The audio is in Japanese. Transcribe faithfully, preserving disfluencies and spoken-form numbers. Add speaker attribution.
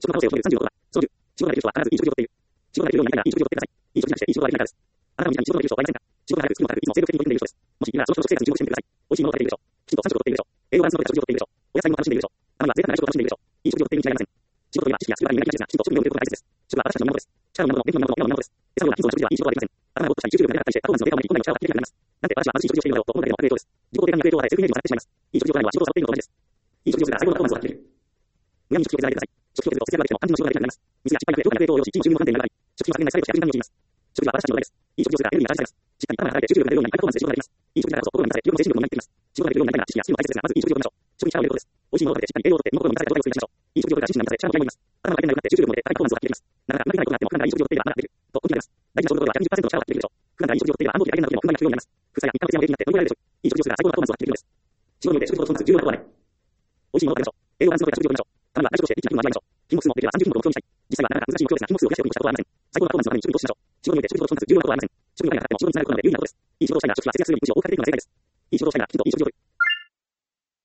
Speaker 1: 職場構成を決めるさんじゅうろくは、そのじゅう、仕事ができる人は必ずいい職業を取っている。仕事ができるようになりたいならいい職業を取ってください。いい職業なくしていい仕事ができないからです。あなたもみんなに仕事ができる人はいませんか？仕事が早く作ることが早くいつも精力的に取り組んでいる人です。もし今その人の食生活に注目してみてください。美味しいものを食べているでしょ。きちんとさん食を取っているでしょ。栄養バランスの取れた食事を取っているでしょ。お野菜も楽しんでいるでしょ。たまには贅沢な食を楽しんでいるでしょ。いい食事を取っているに違いありません。仕事といえば知識やスキルが苦手ですが、きちんと職業を受けることが大切です。職は私たちのものです。力の源も、電気の源も、今のものです。餌のような貧相な食事はいい仕事ができません。頭がぼーっとしたり集中力がなかったりして、パフォーマンスのデータを見本来の力を発揮できなくなります。なんで私は貧しい食事をしているのだろうと思うだけでも悪影響です。自己肯定感に悪影響を与え、セルフイメージも下がってしまいます。いい食事を取らないのは仕事をサボっているのと同じです。いい食事をするから最高のパフォーマンスを発揮できる。無駄に食費を削らないでください。食費を削ると節約ができても肝心の仕事ができなくなります。ミスや失敗が評価に悪影響を及ぼし、チームの収入も不安定になり、食費の削減が最後して悪循環に陥ります。食費は私たちの問題です。いい食事をするからエネルギーがチャージされます。しっかり頭が働いて集中力が出るようになり、ハイパフォーマンスで仕事ができます。いい食事だからこそ心に満たされ、自分の精神力も磨いていきます。仕事ができるようになりたいなら知識やスキルも大切ですが、まずいい食事をとりましょう。食に力を入れることです。美味しいものを食べてしっかり栄養をとって身の心に満たされた状態を作りましょう。いい食事をとれたら知識が満たされ、力もいます。頭が回転が良くなって集中力も出て、ハイパフォーマンスを発揮できます。なかなかうまくいかないことがあっても、普段からいい食事をとっていればあなたできる。と根気が出ます。大事な勝負どころはひゃくにじゅっパーセントの力を発揮できるでしょう。普段からいい食事をとっていれば、暗号機や大変な時も不満が聞くようになります。副作やみっかの徹夜の平均になって乗り越えられるでしょう。いい食事をするから最高のパフォーマンスを発揮できるのです。仕事において食事とその重要なことはない。美味しいものを食べましょう。栄養バランスの取れた食事をとりましょう。たまには内食としてリッチな気分を味わいましょう。金木数もできればさんじゅっ品目を目標にしたい。実際はなかなか難しい目標ですが、金木数を増やしておくに越したことはありません。最高のパフォーマンスのために食事としましょう。仕事において食事とその重要なことはありません。食事に関してはもちろん実は有用なことはありません。食に関しては節約するので有意義なことです。いい仕事をしたいなら食費は節約するように一応大掛かりでもなさいがです。いい仕事をしたいならきちんといい食事をとり、